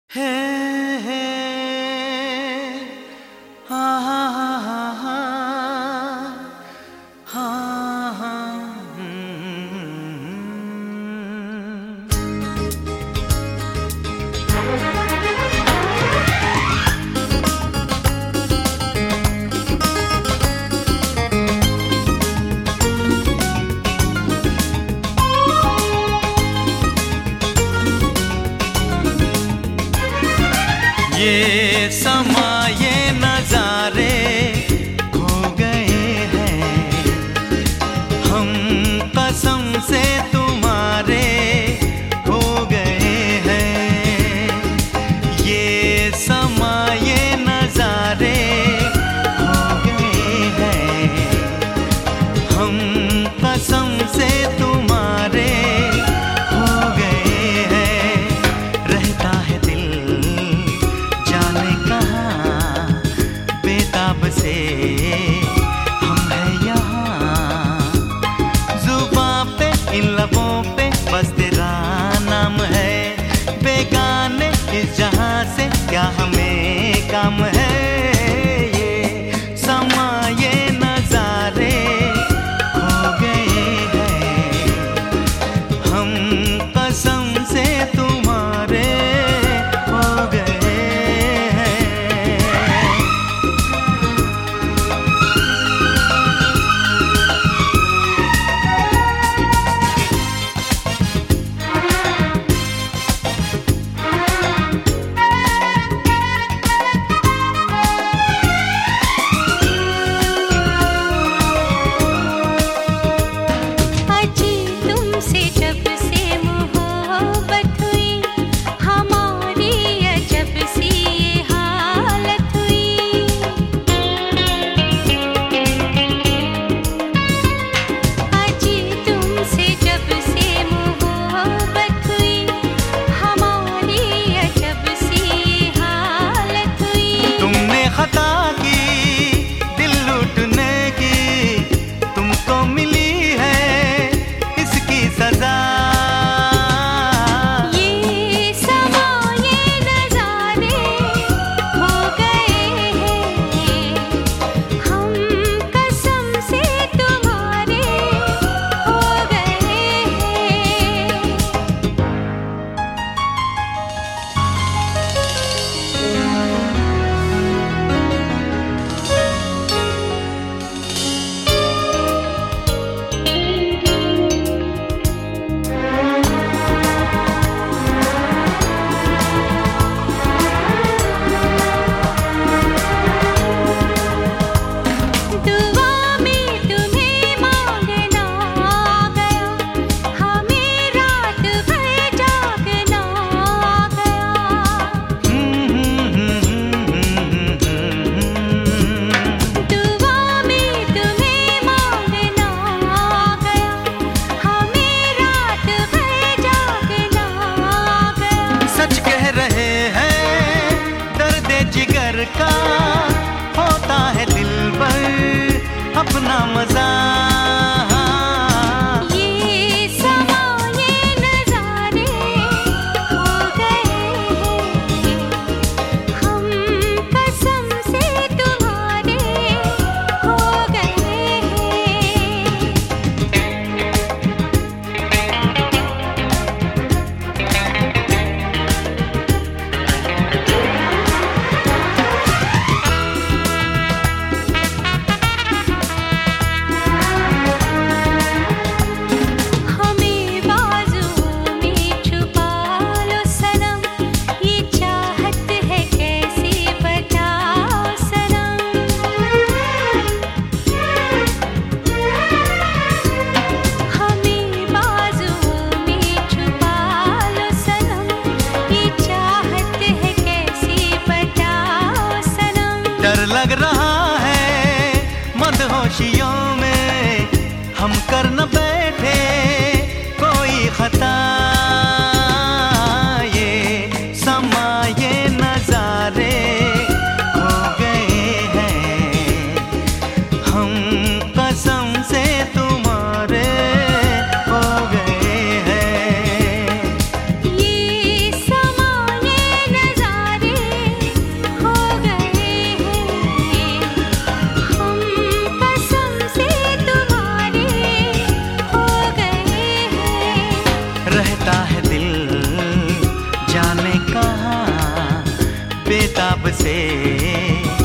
है हा हा हा हा हा हा ये समा ये नजारे खो गए हैं, हम कसम से तुम्हारे हो गए हैं। ये समा ये नजारे खो गए हैं, हम कसम से तुम्हारे हो गए हैं। रहता है दिल से हम हैं यहाँ, जुबां पे इन लबों पे बस तेरा नाम है। बेगाने इस जहां से क्या हमें काम है। ये समा ये नजारे खो गए हैं, हम कसम से तुम्हारे हो गए। का होता है दिल पर अपना मजा। ये समा ये नजारे हो गए हैं, हम कसम से तुम्हारे हो गए डर लग रहा है मदहोशियों में, हम कर न बैठे कोई खता। ये समा ये नजारे खो गए हैं, हम कसम से तुम्हारे हो गए हैं। ये समा ये नजारे जाने कहाँ बेताब से